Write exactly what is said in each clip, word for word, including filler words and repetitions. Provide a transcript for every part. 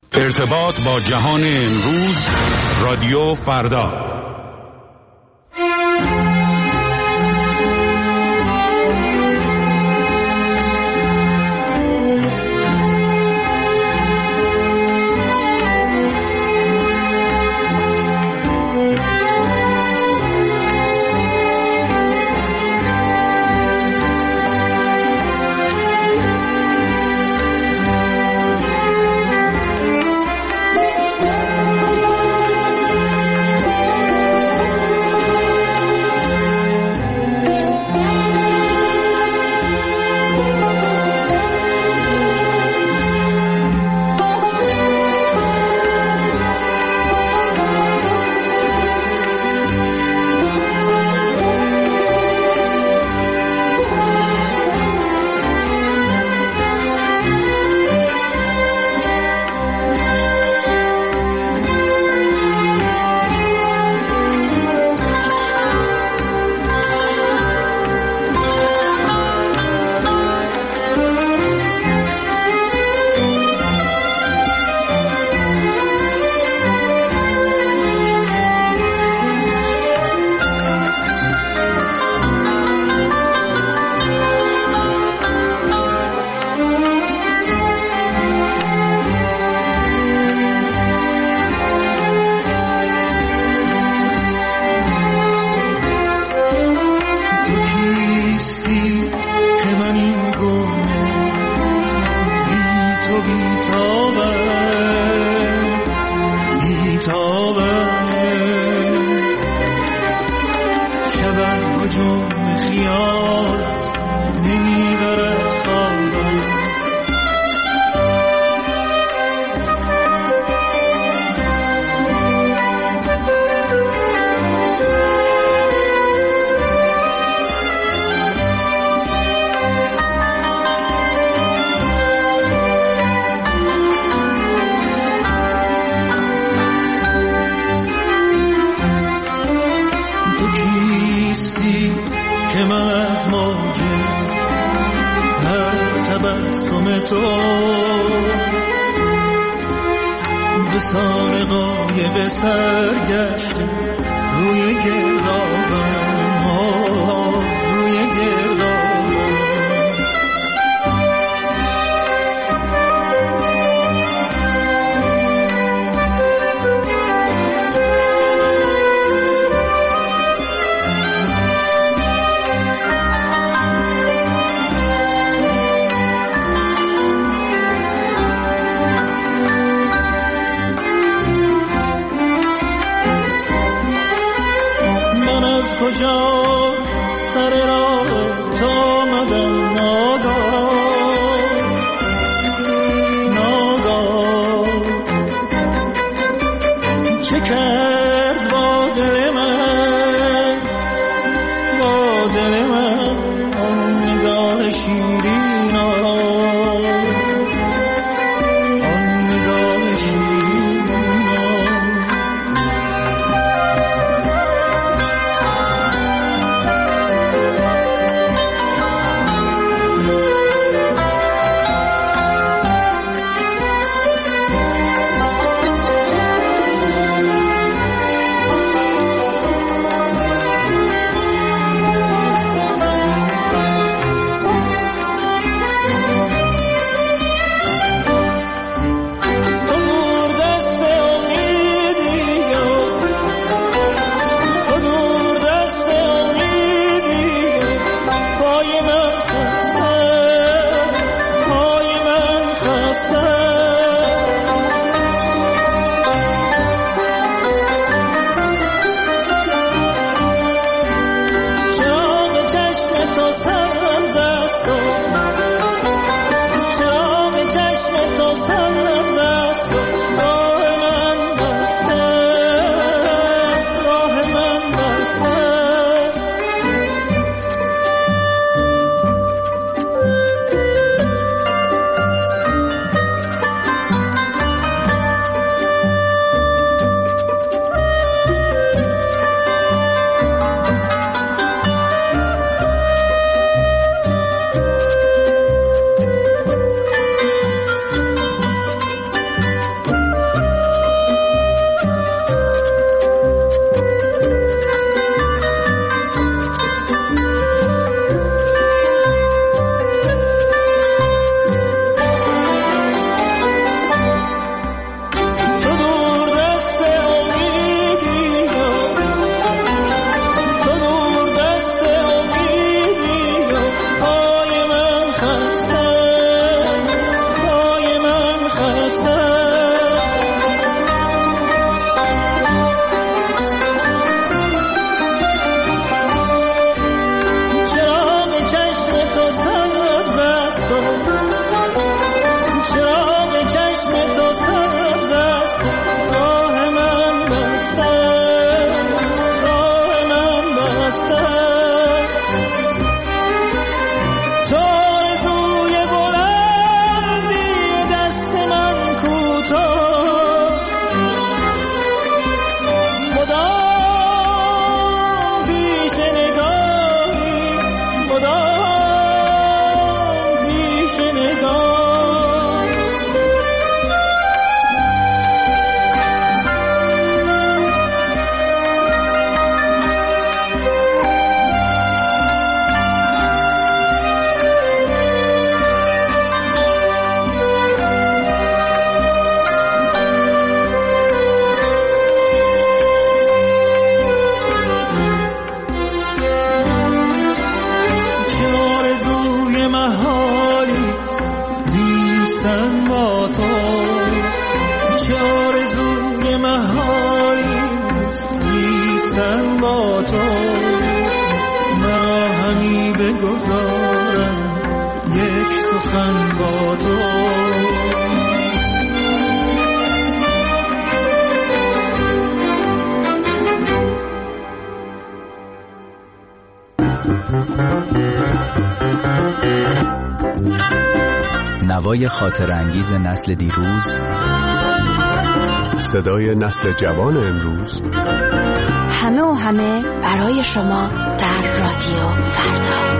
ارتباط با جهان امروز، رادیو فردا. با تو، مرا همی بگذارم یک سخن با تو. نوای خاطر انگیز نسل دیروز، صدای نسل جوان امروز، همه و همه برای شما در رادیو فردا.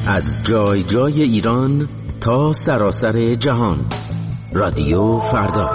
از جای جای ایران تا سراسر جهان. رادیو فردا.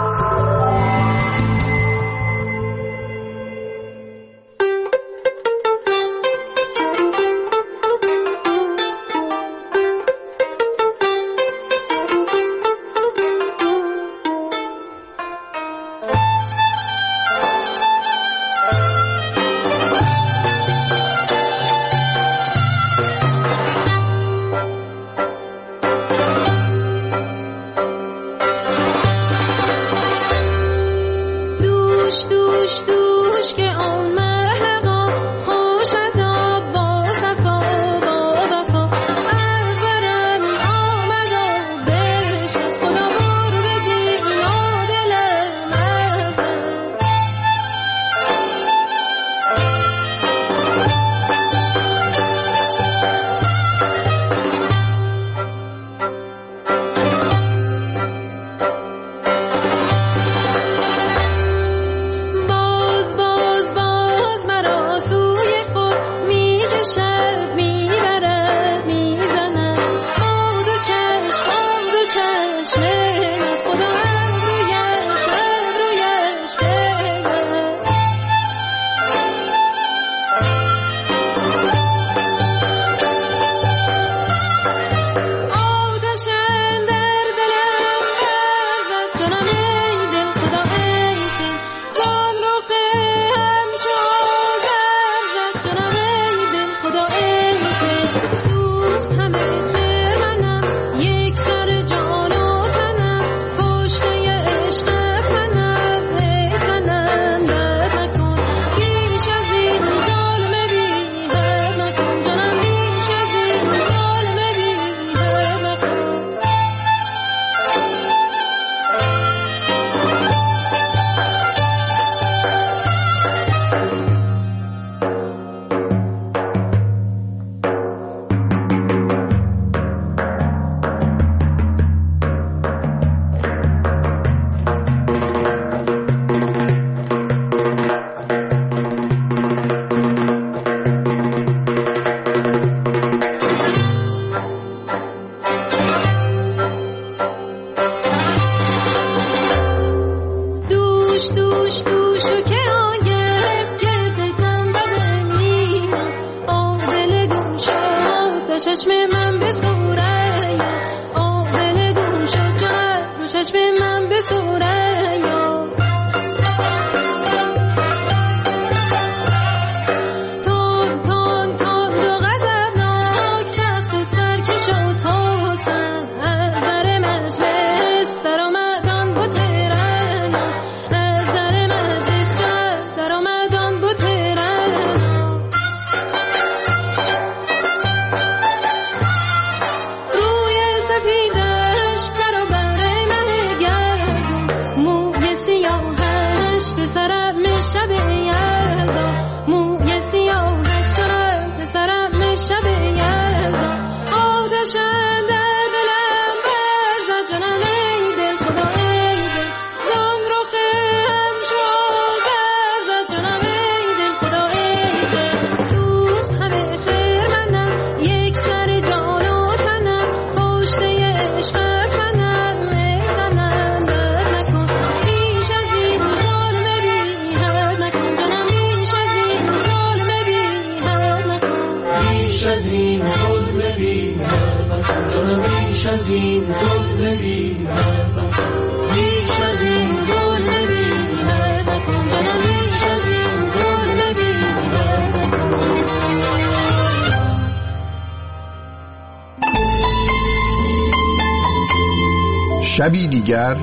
شبی دیگر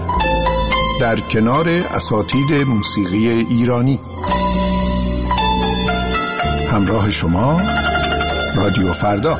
در کنار اساتید موسیقی ایرانی. همراه شما رادیو فردا.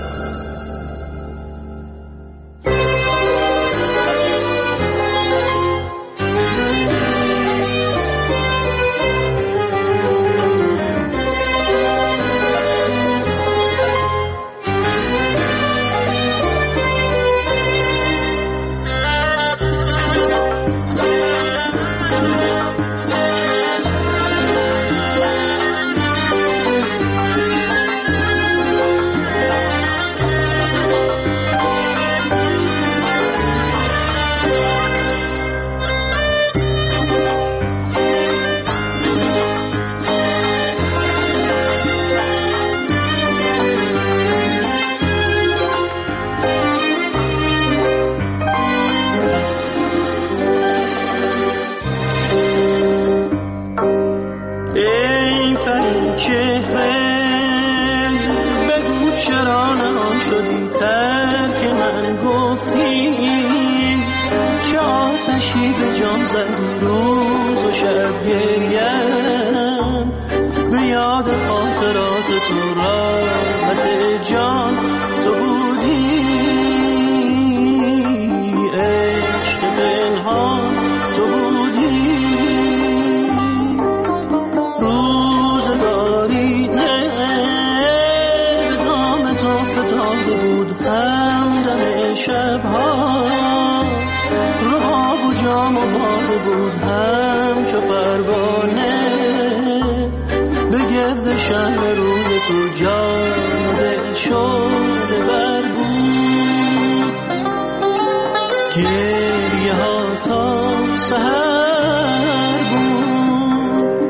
ترک من گفتی، چه آتشی به جان زدی روز و شب گریم، به یاد خاطرات تو راحت جان تو بودی، عشق پنهان تو بودی، روزگاری نه به دام تو فتاده بود همدم شبها، رباب و جام و باده بود همچو پروانه، به گرد شمع روی تو جان و دل شده بر بود، گریه ها تا سحر بود،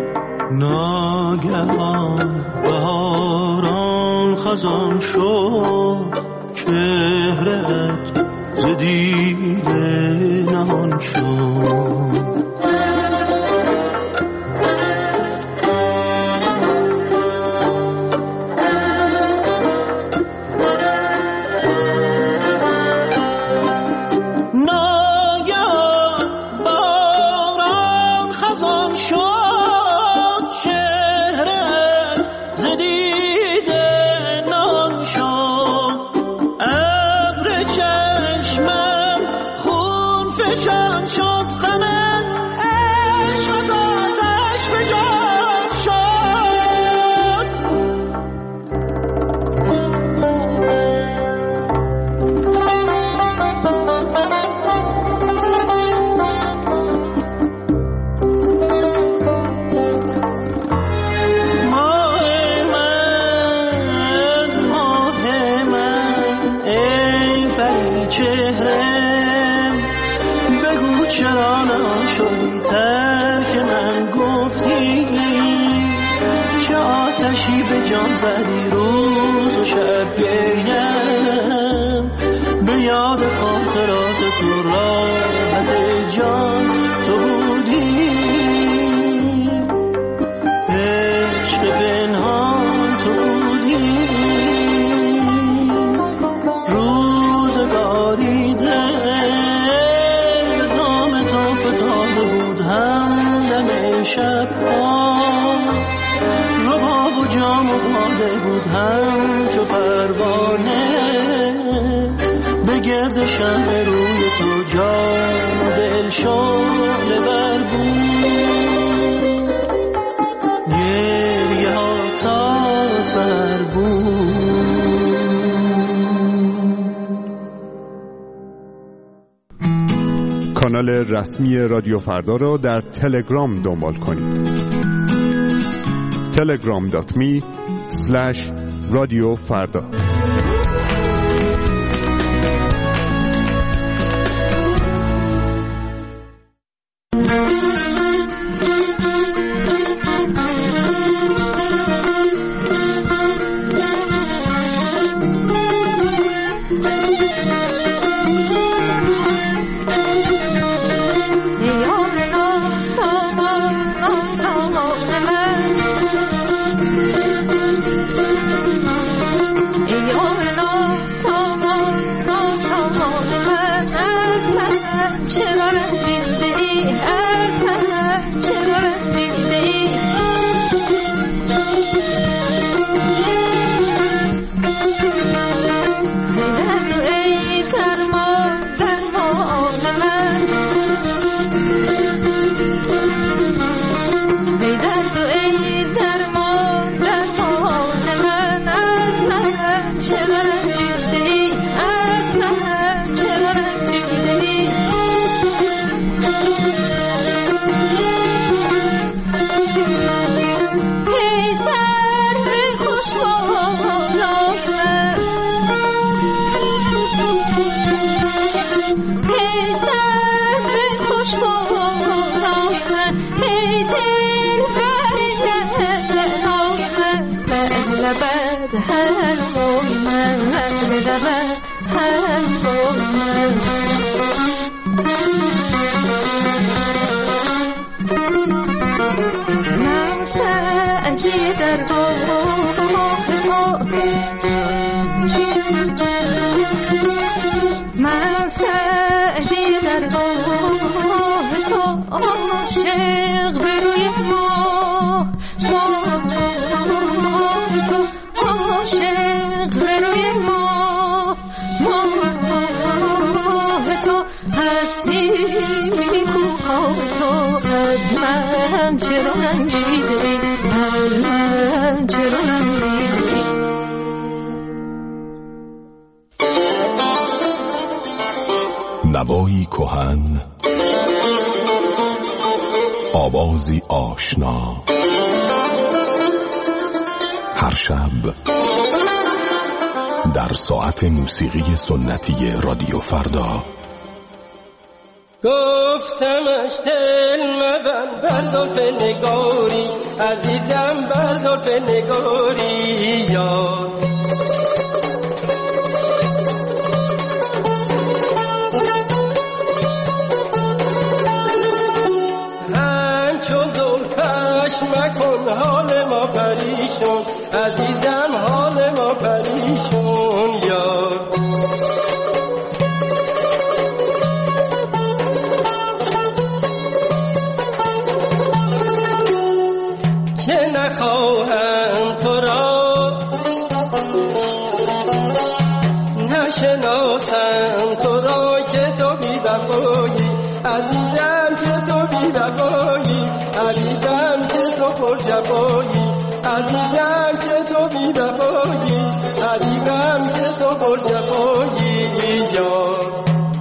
ناگهان بهاران خزان شد، چهره‌ات ز دیده نهان شد. جان زدی روز و شب گریم، به یاد خاطرات تو راحت جان تو بودی، عشق پنهان تو بودی، روزگاری دل به نام تو فتاده بود همدم شبها، رباب و جام و باده بود همچو پروانه، به گرد شمع روی تو جان و دل شعله ور بود، گریه ها تا سر بود. کانال رسمی رادیو فردا را در تلگرام دنبال کنید. تلگرام دات می اسلش رادیو فردا. در باغ تو راستی میگو تو از من چرا رنجیدی، از من چرا رنجیدی. نوایی کهن، آوازی آشنا، هر شب در ساعت موسیقی سنتی رادیو فردا. گفتمش دل مبند بر زلف نگاری، عزیزم بر زلف نگاری یار. همچو زلفش مکن حال ما پریشون، عزیزم حال ما پریشون یار. که نخواهم تو را نشناسم تو را، که تو بی وفایی عزیزم، که تو بی وفایی عزیزم، که تو پر جفایی عزیزم، که تو بی وفایی عزیزم، که تو پر جفایی یار.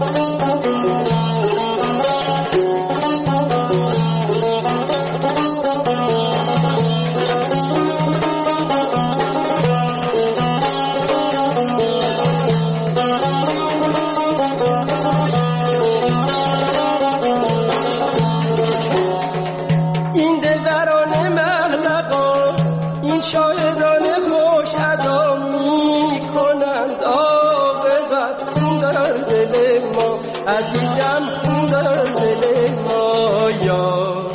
عزیزم خون در دل ما یار.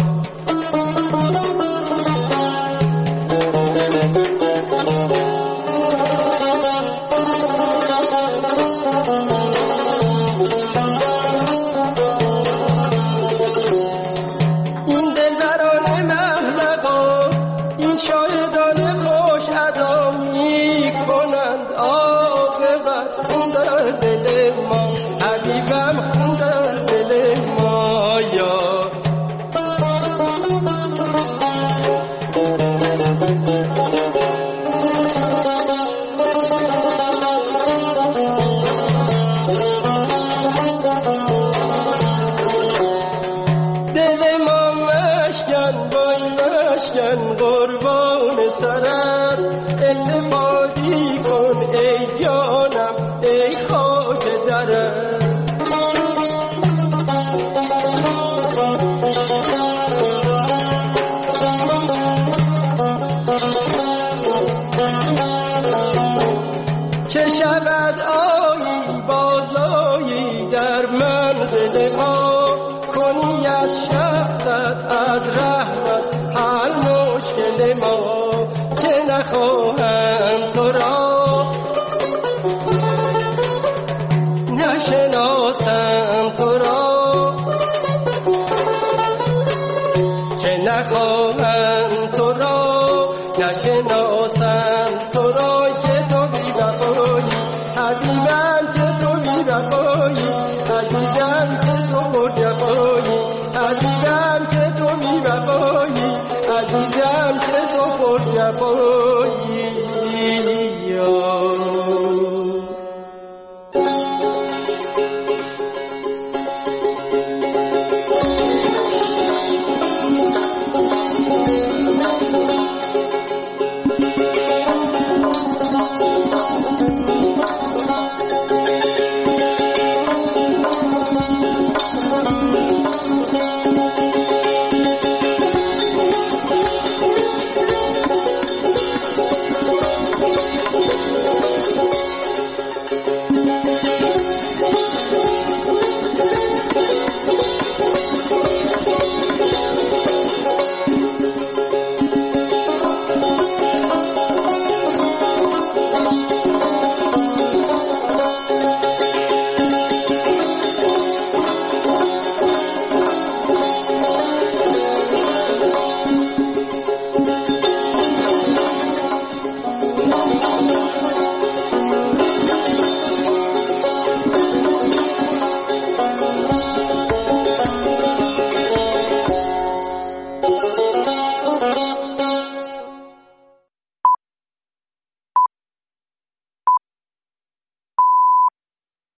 این دلبران محلقا، این شاهدان خوش ادا می کنند عاقبت خون در دل ما، حبیبم خون در دل ما یار. دل ما مشکن بای مشکن قربان سرت، التفاتی کن ای جانم ای خاک درت. چه شود آیی بازایی در منزل ما، کنی از شفقت از رحمت حل مشکل ما. که نخواهم تو را نشناسم تو را، که نخواهم تو را نشناسم تو را، که تو بی وفایی عزیزم، که تو بی وفایی عزیزم، که تو پر جفایی عزیزم، که تو بی وفایی عزیزم، که تو پر جفایی.